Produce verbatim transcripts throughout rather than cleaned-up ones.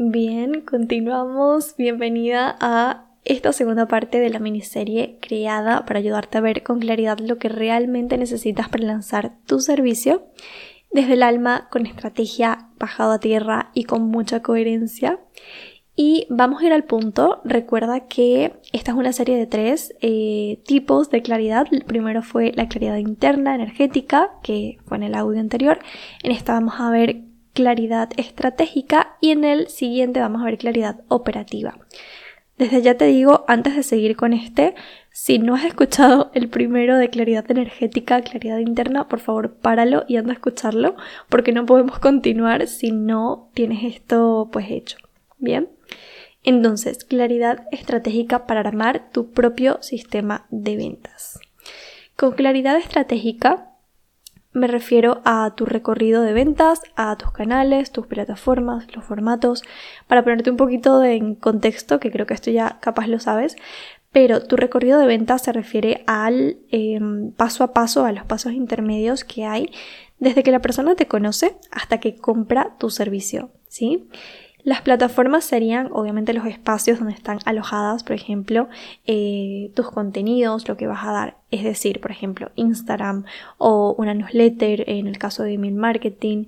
Bien, continuamos. Bienvenida a esta segunda parte de la miniserie creada para ayudarte a ver con claridad lo que realmente necesitas para lanzar tu servicio desde el alma, con estrategia, bajado a tierra y con mucha coherencia. Y vamos a ir al punto. Recuerda que esta es una serie de tres eh, tipos de claridad. El primero fue la claridad interna, energética, que fue en el audio anterior. En esta vamos a ver claridad estratégica y en el siguiente vamos a ver claridad operativa. Desde ya te digo, antes de seguir con este, si no has escuchado el primero de claridad energética, claridad interna, por favor páralo y anda a escucharlo, porque no podemos continuar si no tienes esto pues hecho. Bien, entonces, claridad estratégica para armar tu propio sistema de ventas. Con claridad estratégica me refiero a tu recorrido de ventas, a tus canales, tus plataformas, los formatos. Para ponerte un poquito de, en contexto, que creo que esto ya capaz lo sabes, pero tu recorrido de ventas se refiere al eh, paso a paso, a los pasos intermedios que hay desde que la persona te conoce hasta que compra tu servicio, ¿sí? Las plataformas serían obviamente los espacios donde están alojadas, por ejemplo, eh, tus contenidos, lo que vas a dar. Es decir, por ejemplo, Instagram o una newsletter en el caso de email marketing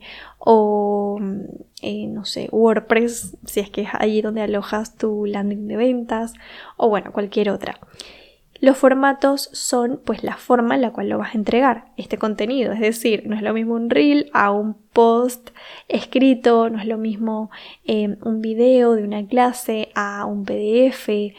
o, eh, no sé, WordPress, si es que es allí donde alojas tu landing de ventas o bueno, cualquier otra. Los formatos son pues la forma en la cual lo vas a entregar este contenido, es decir, no es lo mismo un reel a un post escrito, no es lo mismo eh, un video de una clase a un P D F,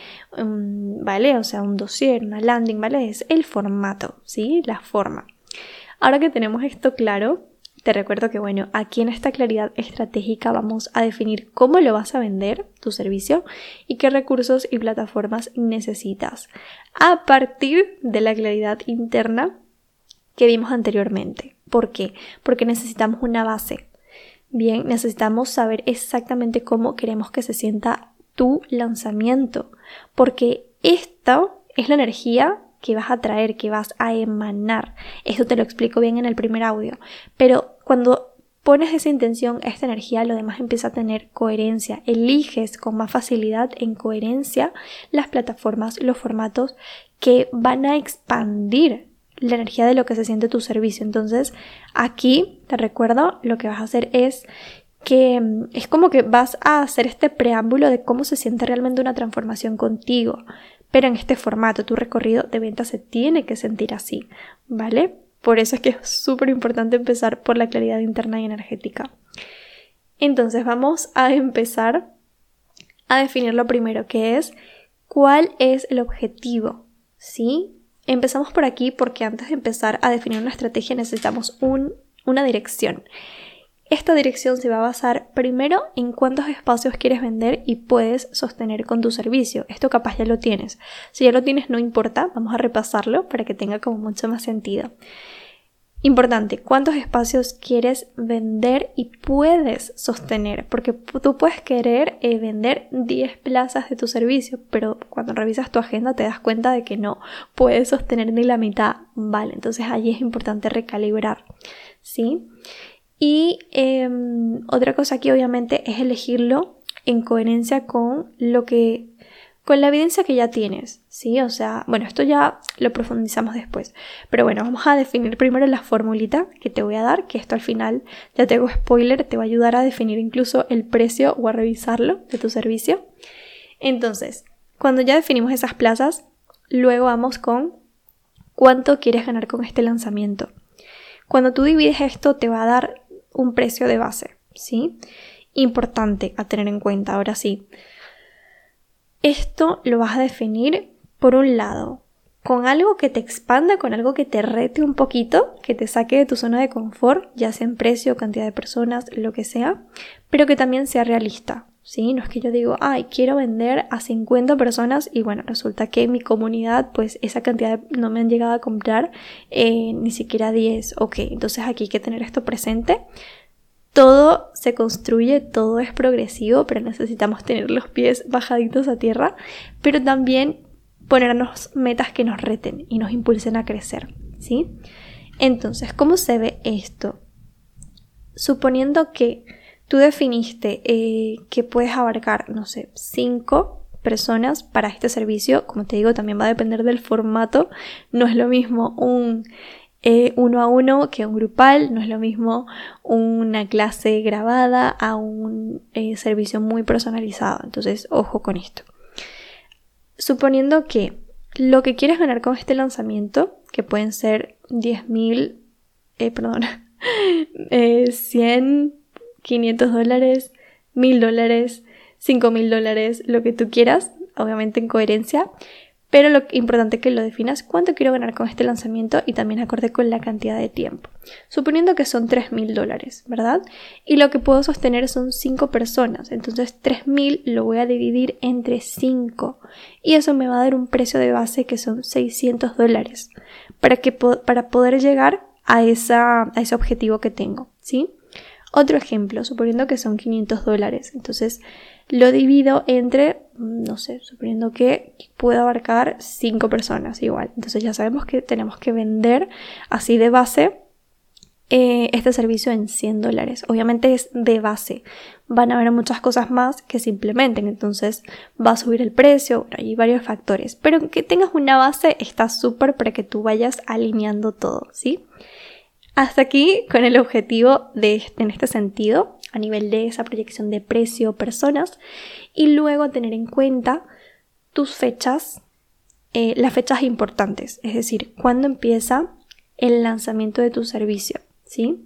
um, ¿vale? O sea, un dossier, una landing, ¿vale? Es el formato, ¿sí? La forma. Ahora que tenemos esto claro, te recuerdo que, bueno, aquí en esta claridad estratégica vamos a definir cómo lo vas a vender, tu servicio, y qué recursos y plataformas necesitas. A partir de la claridad interna que vimos anteriormente. ¿Por qué? Porque necesitamos una base. Bien, necesitamos saber exactamente cómo queremos que se sienta tu lanzamiento. Porque esto es la energía que vas a traer, que vas a emanar. Esto te lo explico bien en el primer audio. Pero cuando pones esa intención, esta energía, lo demás empieza a tener coherencia. Eliges con más facilidad en coherencia las plataformas, los formatos que van a expandir la energía de lo que se siente tu servicio. Entonces, aquí, te recuerdo, lo que vas a hacer es que es como que vas a hacer este preámbulo de cómo se siente realmente una transformación contigo. Pero en este formato, tu recorrido de ventas se tiene que sentir así, ¿vale? Por eso es que es súper importante empezar por la claridad interna y energética. Entonces vamos a empezar a definir lo primero, que es cuál es el objetivo, ¿sí? Empezamos por aquí porque antes de empezar a definir una estrategia necesitamos un, una dirección. Esta dirección se va a basar primero en cuántos espacios quieres vender y puedes sostener con tu servicio. Esto capaz ya lo tienes. Si ya lo tienes no importa, vamos a repasarlo para que tenga como mucho más sentido. Importante, ¿cuántos espacios quieres vender y puedes sostener? Porque tú puedes querer eh, vender diez plazas de tu servicio, pero cuando revisas tu agenda te das cuenta de que no puedes sostener ni la mitad. Vale, entonces allí es importante recalibrar, ¿sí? Y eh, otra cosa aquí obviamente es elegirlo en coherencia con lo que, con la evidencia que ya tienes, ¿sí? O sea, bueno, esto ya lo profundizamos después. Pero bueno, vamos a definir primero la formulita que te voy a dar, que esto al final, ya te hago spoiler, te va a ayudar a definir incluso el precio o a revisarlo de tu servicio. Entonces, cuando ya definimos esas plazas, luego vamos con cuánto quieres ganar con este lanzamiento. Cuando tú divides esto, te va a dar un precio de base, ¿sí? Importante a tener en cuenta, ahora sí. Esto lo vas a definir, por un lado, con algo que te expanda, con algo que te rete un poquito, que te saque de tu zona de confort, ya sea en precio, cantidad de personas, lo que sea, pero que también sea realista, ¿sí? No es que yo digo, ay, quiero vender a cincuenta personas y bueno, resulta que en mi comunidad, pues esa cantidad no me han llegado a comprar eh, ni siquiera diez. Ok, entonces aquí hay que tener esto presente. Todo se construye, todo es progresivo, pero necesitamos tener los pies bajaditos a tierra, pero también ponernos metas que nos reten y nos impulsen a crecer, ¿sí? Entonces, ¿cómo se ve esto? Suponiendo que tú definiste eh, que puedes abarcar, no sé, cinco personas para este servicio. Como te digo, también va a depender del formato. No es lo mismo un eh, uno a uno que un grupal, no es lo mismo una clase grabada a un eh, servicio muy personalizado. Entonces, ojo con esto. Suponiendo que lo que quieres ganar con este lanzamiento, que pueden ser diez mil, eh, perdón, eh, cien, quinientos dólares, mil dólares, cinco mil dólares, lo que tú quieras, obviamente en coherencia, pero lo importante es que lo definas cuánto quiero ganar con este lanzamiento y también acorde con la cantidad de tiempo. Suponiendo que son tres mil dólares, ¿verdad? Y lo que puedo sostener son cinco personas, entonces tres mil lo voy a dividir entre cinco y eso me va a dar un precio de base que son seiscientos dólares para, que po- para poder llegar a, esa, a ese objetivo que tengo, ¿sí? Otro ejemplo, suponiendo que son quinientos dólares, entonces lo divido entre, no sé, suponiendo que puedo abarcar cinco personas igual. Entonces ya sabemos que tenemos que vender así de base eh, este servicio en cien dólares. Obviamente es de base. Van a haber muchas cosas más que se implementen, entonces va a subir el precio, bueno, hay varios factores. Pero que tengas una base está súper para que tú vayas alineando todo, ¿sí? Hasta aquí con el objetivo de, en este sentido, a nivel de esa proyección de precio, personas, y luego tener en cuenta tus fechas, eh, las fechas importantes, es decir, cuándo empieza el lanzamiento de tu servicio, ¿sí?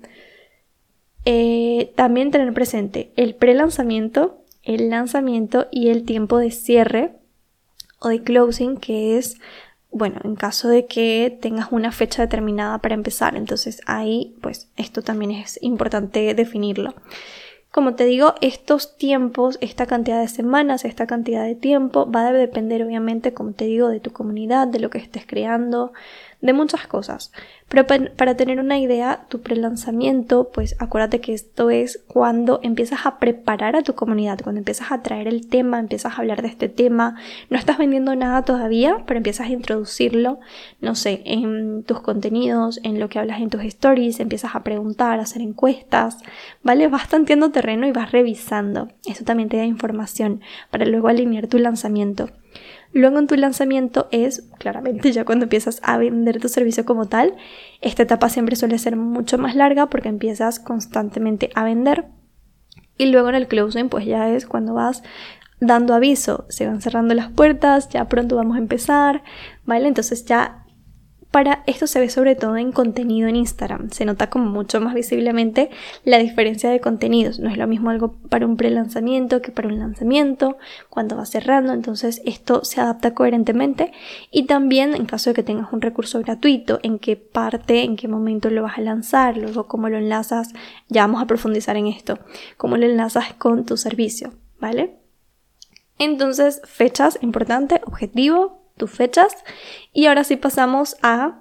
Eh, también tener presente el pre-lanzamiento, el lanzamiento y el tiempo de cierre o de closing, que es, bueno, en caso de que tengas una fecha determinada para empezar. Entonces ahí, pues, esto también es importante definirlo. Como te digo, estos tiempos, esta cantidad de semanas, esta cantidad de tiempo, va a depender obviamente, como te digo, de tu comunidad, de lo que estés creando, de muchas cosas. Pero para tener una idea, tu prelanzamiento, pues acuérdate que esto es cuando empiezas a preparar a tu comunidad, cuando empiezas a traer el tema, empiezas a hablar de este tema, no estás vendiendo nada todavía, pero empiezas a introducirlo, no sé, en tus contenidos, en lo que hablas en tus stories, empiezas a preguntar, a hacer encuestas, ¿vale? Vas tanteando terreno y vas revisando. Eso también te da información para luego alinear tu lanzamiento. Luego en tu lanzamiento es, claramente, ya cuando empiezas a vender tu servicio como tal. Esta etapa siempre suele ser mucho más larga porque empiezas constantemente a vender. Y luego en el closing, pues ya es cuando vas dando aviso. Se van cerrando las puertas, ya pronto vamos a empezar, ¿vale? Entonces ya para esto se ve sobre todo en contenido en Instagram. Se nota como mucho más visiblemente la diferencia de contenidos. No es lo mismo algo para un pre-lanzamiento que para un lanzamiento, cuando va cerrando. Entonces esto se adapta coherentemente. Y también en caso de que tengas un recurso gratuito, en qué parte, en qué momento lo vas a lanzar, luego cómo lo enlazas, ya vamos a profundizar en esto, cómo lo enlazas con tu servicio, ¿vale? Entonces, fechas, importante, objetivo, tus fechas. Y ahora sí pasamos a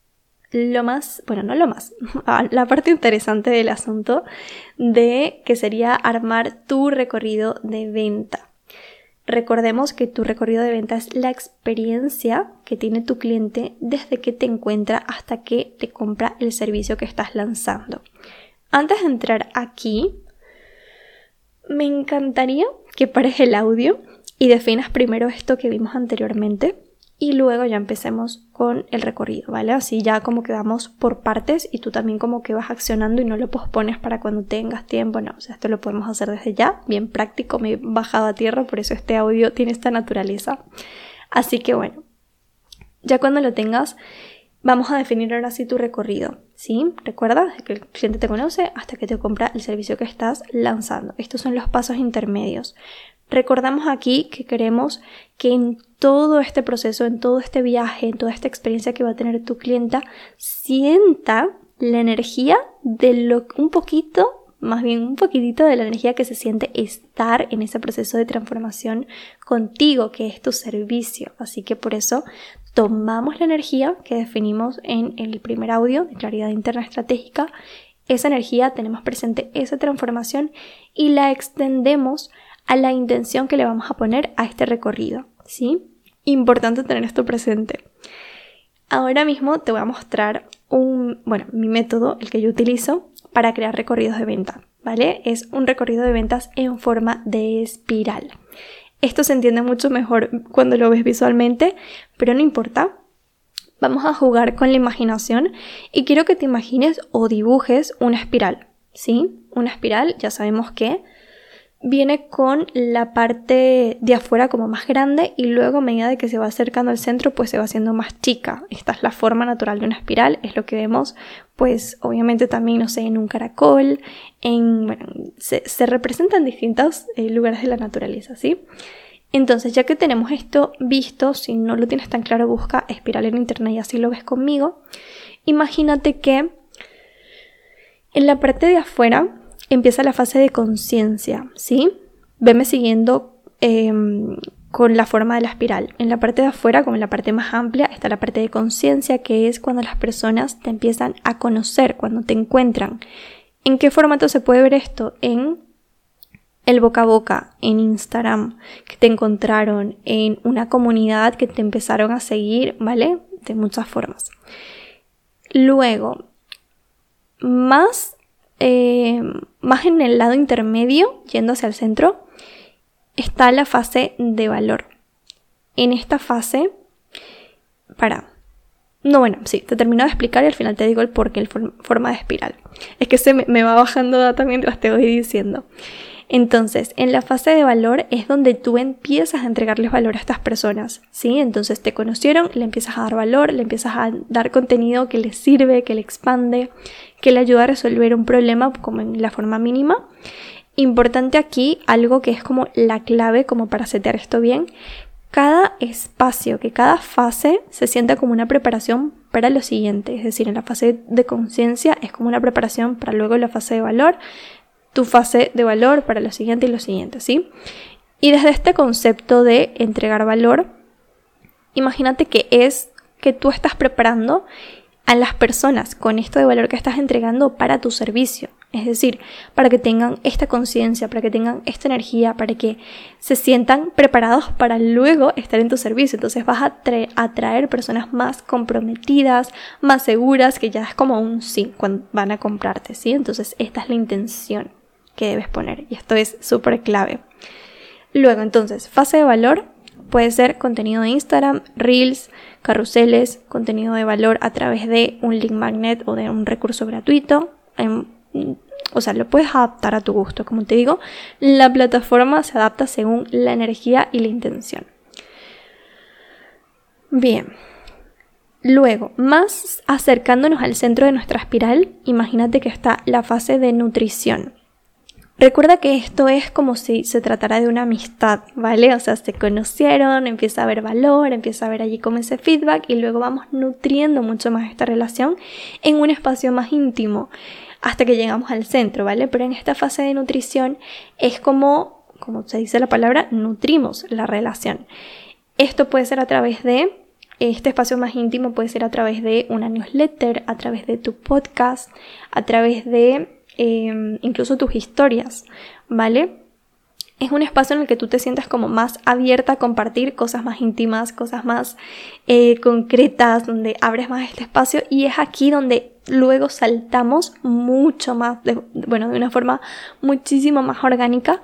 lo más, bueno, no lo más, a la parte interesante del asunto, de que sería armar tu recorrido de venta. Recordemos que tu recorrido de venta es la experiencia que tiene tu cliente desde que te encuentra hasta que te compra el servicio que estás lanzando. Antes de entrar aquí, me encantaría que pares el audio y definas primero esto que vimos anteriormente y luego ya empecemos con el recorrido, ¿vale? Así ya como que vamos por partes y tú también como que vas accionando y no lo pospones para cuando tengas tiempo, no, o sea, esto lo podemos hacer desde ya, bien práctico, me he bajado a tierra, por eso este audio tiene esta naturaleza. Así que bueno, ya cuando lo tengas, vamos a definir ahora sí tu recorrido, ¿sí? Recuerda desde que el cliente te conoce hasta que te compra el servicio que estás lanzando. Estos son los pasos intermedios. Recordamos aquí que queremos que en todo este proceso, en todo este viaje, en toda esta experiencia que va a tener tu clienta, sienta la energía de lo un poquito, más bien un poquitito de la energía que se siente estar en ese proceso de transformación contigo, que es tu servicio. Así que por eso tomamos la energía que definimos en el primer audio de claridad interna estratégica. Esa energía, tenemos presente esa transformación y la extendemos a la intención que le vamos a poner a este recorrido, ¿sí? Importante tener esto presente. Ahora mismo te voy a mostrar un, bueno, mi método, el que yo utilizo para crear recorridos de venta, ¿vale? Es un recorrido de ventas en forma de espiral. Esto se entiende mucho mejor cuando lo ves visualmente, pero no importa. Vamos a jugar con la imaginación y quiero que te imagines o dibujes una espiral, ¿sí? Una espiral, ya sabemos que viene con la parte de afuera como más grande y luego a medida de que se va acercando al centro pues se va haciendo más chica. Esta es la forma natural de una espiral, es lo que vemos pues obviamente también, no sé, en un caracol, en, bueno, se, se representa en distintos eh, lugares de la naturaleza, ¿sí? Entonces, ya que tenemos esto visto, si no lo tienes tan claro, busca espiral en internet y así lo ves conmigo. Imagínate que en la parte de afuera empieza la fase de conciencia, ¿sí? Veme siguiendo eh, con la forma de la espiral. En la parte de afuera, como en la parte más amplia, está la parte de conciencia, que es cuando las personas te empiezan a conocer, cuando te encuentran. ¿En qué formato se puede ver esto? En el boca a boca, en Instagram, que te encontraron, en una comunidad que te empezaron a seguir, ¿vale? De muchas formas. Luego, más, eh, más en el lado intermedio, yendo hacia el centro, está la fase de valor. En esta fase, para... No, bueno, sí, te termino de explicar y al final te digo el porqué, el form- forma de espiral. Es que se me, me va bajando data mientras te voy diciendo. Entonces, en la fase de valor es donde tú empiezas a entregarles valor a estas personas, ¿sí? Entonces te conocieron, le empiezas a dar valor, le empiezas a dar contenido que les sirve, que le expande, que le ayuda a resolver un problema como en la forma mínima. Importante aquí, algo que es como la clave como para setear esto bien, cada espacio, que cada fase se sienta como una preparación para lo siguiente. Es decir, en la fase de conciencia es como una preparación para luego la fase de valor, tu fase de valor para lo siguiente y lo siguiente, ¿sí? Y desde este concepto de entregar valor, imagínate que es que tú estás preparando a las personas con esto de valor que estás entregando para tu servicio. Es decir, para que tengan esta conciencia, para que tengan esta energía, para que se sientan preparados para luego estar en tu servicio. Entonces vas a tra- atraer personas más comprometidas, más seguras, que ya es como un sí cuando van a comprarte, ¿sí? Entonces esta es la intención que debes poner y esto es súper clave. Luego, entonces, fase de valor puede ser contenido de Instagram, Reels, carruseles, contenido de valor a través de un link magnet o de un recurso gratuito. En, o sea, lo puedes adaptar a tu gusto. Como te digo, la plataforma se adapta según la energía y la intención. Bien. Luego, más acercándonos al centro de nuestra espiral, imagínate que está la fase de nutrición. Recuerda que esto es como si se tratara de una amistad, ¿vale? O sea, se conocieron, empieza a haber valor, empieza a haber allí como ese feedback y luego vamos nutriendo mucho más esta relación en un espacio más íntimo hasta que llegamos al centro, ¿vale? Pero en esta fase de nutrición es como, como se dice la palabra, nutrimos la relación. Esto puede ser a través de, este espacio más íntimo puede ser a través de una newsletter, a través de tu podcast, a través de Eh, incluso tus historias, ¿vale? Es un espacio en el que tú te sientas como más abierta a compartir cosas más íntimas, cosas más eh, concretas, donde abres más este espacio y es aquí donde luego saltamos mucho más, de, bueno, de una forma muchísimo más orgánica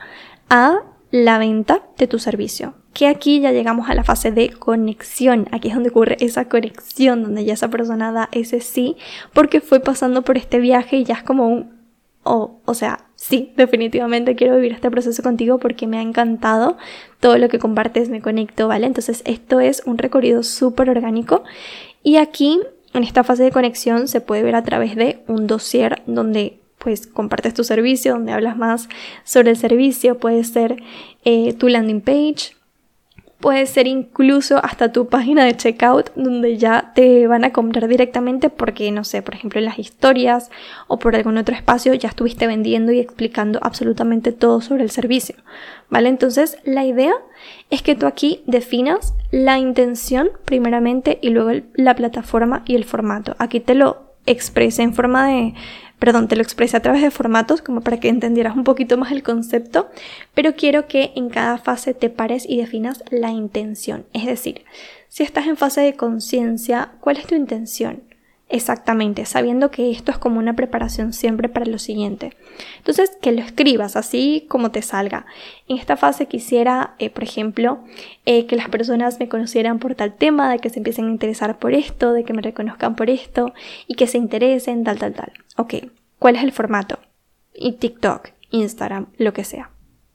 a la venta de tu servicio. Que aquí ya llegamos a la fase de conexión. Aquí es donde ocurre esa conexión, donde ya esa persona da ese sí, porque fue pasando por este viaje y ya es como un O, o sea, sí, definitivamente quiero vivir este proceso contigo porque me ha encantado todo lo que compartes, me conecto, ¿vale? Entonces esto es un recorrido súper orgánico y aquí en esta fase de conexión se puede ver a través de un dossier donde pues compartes tu servicio, donde hablas más sobre el servicio, puede ser eh, tu landing page, puede ser incluso hasta tu página de checkout donde ya te van a comprar directamente porque, no sé, por ejemplo en las historias o por algún otro espacio ya estuviste vendiendo y explicando absolutamente todo sobre el servicio, ¿vale? Entonces la idea es que tú aquí definas la intención primeramente y luego el, la plataforma y el formato. Aquí te lo expresé en forma de... Perdón, te lo expresé a través de formatos como para que entendieras un poquito más el concepto, pero quiero que en cada fase te pares y definas la intención. Es decir, si estás en fase de conciencia, ¿cuál es tu intención? Exactamente, sabiendo que esto es como una preparación siempre para lo siguiente. Entonces, que lo escribas así como te salga. En esta fase quisiera, eh, por ejemplo, eh, que las personas me conocieran por tal tema, de que se empiecen a interesar por esto, de que me reconozcan por esto y que se interesen, tal, tal, tal. Ok, ¿cuál es el formato? Y TikTok, Instagram, lo que sea.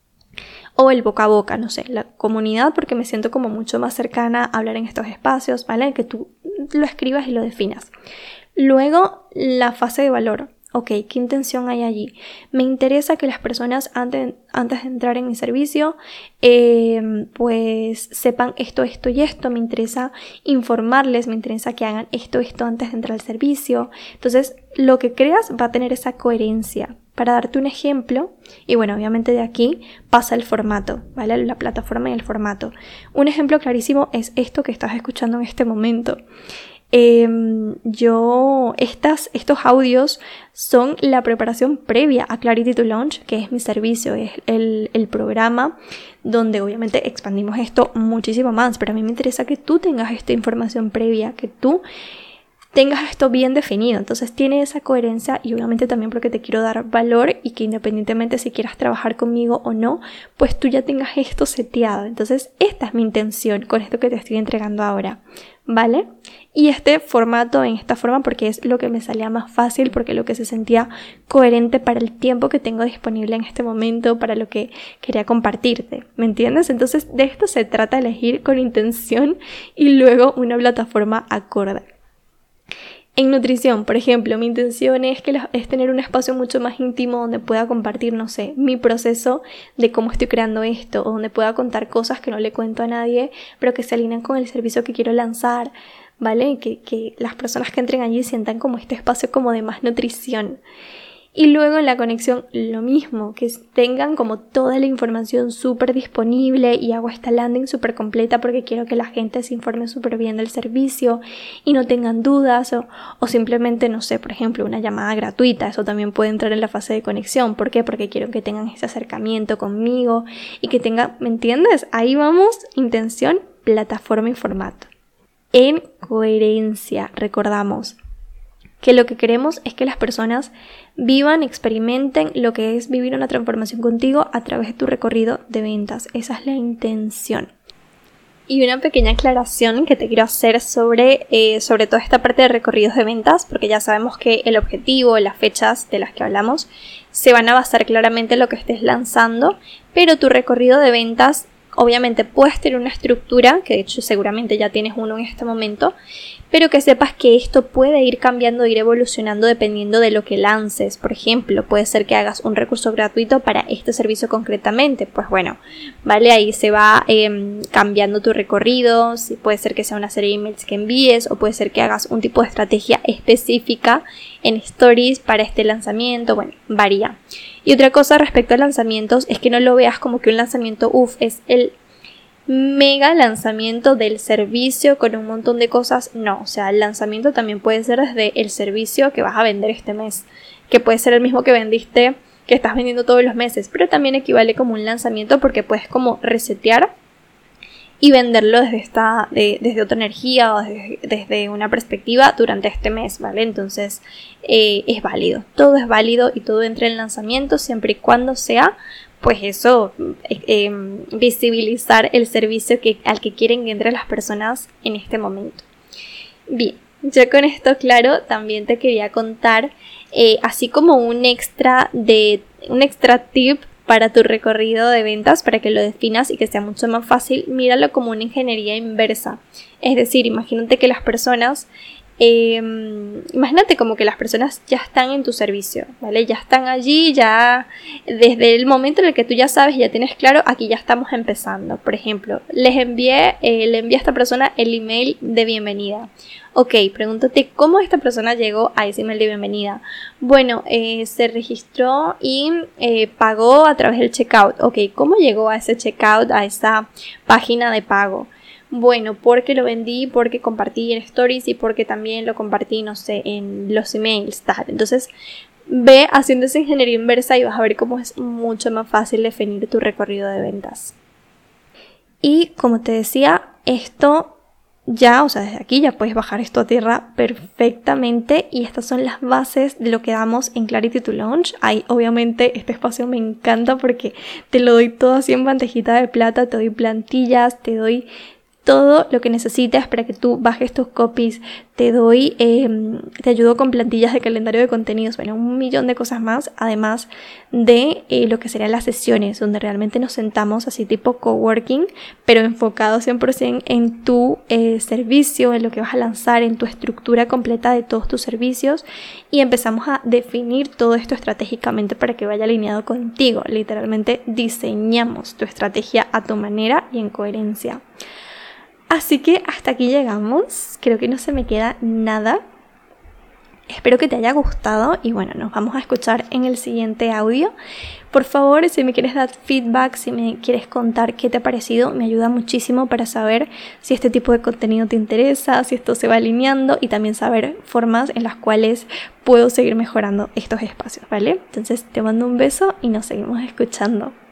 O el boca a boca, no sé, la comunidad, porque me siento como mucho más cercana a hablar en estos espacios, ¿vale? Que tú lo escribas y lo definas. Luego, la fase de valor. Ok, ¿qué intención hay allí? Me interesa que las personas antes, antes de entrar en mi servicio, eh, pues sepan esto, esto y esto. Me interesa informarles, me interesa que hagan esto, esto antes de entrar al servicio. Entonces, lo que creas va a tener esa coherencia. Para darte un ejemplo, y bueno, obviamente de aquí pasa el formato, ¿vale? La plataforma y el formato. Un ejemplo clarísimo es esto que estás escuchando en este momento. Eh, yo, estas, estos audios son la preparación previa a Clarity to Launch, que es mi servicio, es el, el programa donde obviamente expandimos esto muchísimo más, pero a mí me interesa que tú tengas esta información previa, que tú tengas esto bien definido. Entonces tiene esa coherencia y obviamente también porque te quiero dar valor y que independientemente si quieras trabajar conmigo o no, pues tú ya tengas esto seteado. Entonces esta es mi intención con esto que te estoy entregando ahora, ¿vale? Y este formato en esta forma porque es lo que me salía más fácil, porque lo que se sentía coherente para el tiempo que tengo disponible en este momento, para lo que quería compartirte, ¿me entiendes? Entonces de esto se trata, elegir con intención y luego una plataforma acorde. En nutrición, por ejemplo, mi intención es, que es tener un espacio mucho más íntimo donde pueda compartir, no sé, mi proceso de cómo estoy creando esto, o donde pueda contar cosas que no le cuento a nadie, pero que se alinean con el servicio que quiero lanzar, ¿vale? Que, que las personas que entren allí sientan como este espacio como de más nutrición. Y luego en la conexión lo mismo, que tengan como toda la información súper disponible y hago esta landing súper completa porque quiero que la gente se informe súper bien del servicio y no tengan dudas o, o simplemente, no sé, por ejemplo, una llamada gratuita. Eso también puede entrar en la fase de conexión. ¿Por qué? Porque quiero que tengan ese acercamiento conmigo y que tengan, ¿me entiendes? Ahí vamos, intención, plataforma y formato. En coherencia, recordamos que lo que queremos es que las personas vivan, experimenten lo que es vivir una transformación contigo a través de tu recorrido de ventas. Esa es la intención. Y una pequeña aclaración que te quiero hacer sobre, eh, sobre toda esta parte de recorridos de ventas, porque ya sabemos que el objetivo, las fechas de las que hablamos, se van a basar claramente en lo que estés lanzando, pero tu recorrido de ventas obviamente puedes tener una estructura, que de hecho seguramente ya tienes uno en este momento, pero que sepas que esto puede ir cambiando, ir evolucionando dependiendo de lo que lances. Por ejemplo, puede ser que hagas un recurso gratuito para este servicio concretamente. Pues bueno, vale, ahí se va eh, cambiando tu recorrido. Puede ser que sea una serie de emails que envíes o puede ser que hagas un tipo de estrategia específica en stories para este lanzamiento. Bueno, varía. Y otra cosa respecto a lanzamientos es que no lo veas como que un lanzamiento, uff, es el mega lanzamiento del servicio con un montón de cosas. No, o sea, el lanzamiento también puede ser desde el servicio que vas a vender este mes, que puede ser el mismo que vendiste, que estás vendiendo todos los meses, pero también equivale como un lanzamiento porque puedes como resetear y venderlo desde esta, de, desde otra energía o desde, desde una perspectiva durante este mes, ¿vale? Entonces eh, es válido, todo es válido y todo entra en lanzamiento siempre y cuando sea, pues eso, eh, eh, visibilizar el servicio que, al que quieren que entren las personas en este momento. Bien, yo con esto claro también te quería contar, eh, así como un extra de un extra tip para tu recorrido de ventas, para que lo definas y que sea mucho más fácil, míralo como una ingeniería inversa. Es decir, imagínate que las personas, eh, imagínate como que las personas ya están en tu servicio, ¿vale? Ya están allí, ya desde el momento en el que tú ya sabes, ya tienes claro, aquí ya estamos empezando. Por ejemplo, les envié, eh, le envié a esta persona el email de bienvenida. Ok, pregúntate cómo esta persona llegó a ese email de bienvenida. Bueno, eh, se registró y eh, pagó a través del checkout. Ok, ¿cómo llegó a ese checkout, a esa página de pago? Bueno, porque lo vendí, porque compartí en stories y porque también lo compartí, no sé, en los emails, tal. Entonces, ve haciendo esa ingeniería inversa y vas a ver cómo es mucho más fácil definir tu recorrido de ventas. Y como te decía, esto ya, o sea, desde aquí ya puedes bajar esto a tierra perfectamente, y estas son las bases de lo que damos en Clarity to Launch. Ahí, obviamente, este espacio me encanta porque te lo doy todo así en bandejita de plata, te doy plantillas, te doy todo lo que necesitas para que tú bajes tus copies, te doy, eh, te ayudo con plantillas de calendario de contenidos, bueno, un millón de cosas más, además de eh, lo que serían las sesiones, donde realmente nos sentamos así tipo coworking, pero enfocado cien por ciento en tu eh, servicio, en lo que vas a lanzar, en tu estructura completa de todos tus servicios, y empezamos a definir todo esto estratégicamente para que vaya alineado contigo. Literalmente diseñamos tu estrategia a tu manera y en coherencia. Así que hasta aquí llegamos, creo que no se me queda nada. Espero que te haya gustado y bueno, nos vamos a escuchar en el siguiente audio. Por favor, si me quieres dar feedback, si me quieres contar qué te ha parecido, me ayuda muchísimo para saber si este tipo de contenido te interesa, si esto se va alineando, y también saber formas en las cuales puedo seguir mejorando estos espacios, ¿vale? Entonces te mando un beso y nos seguimos escuchando.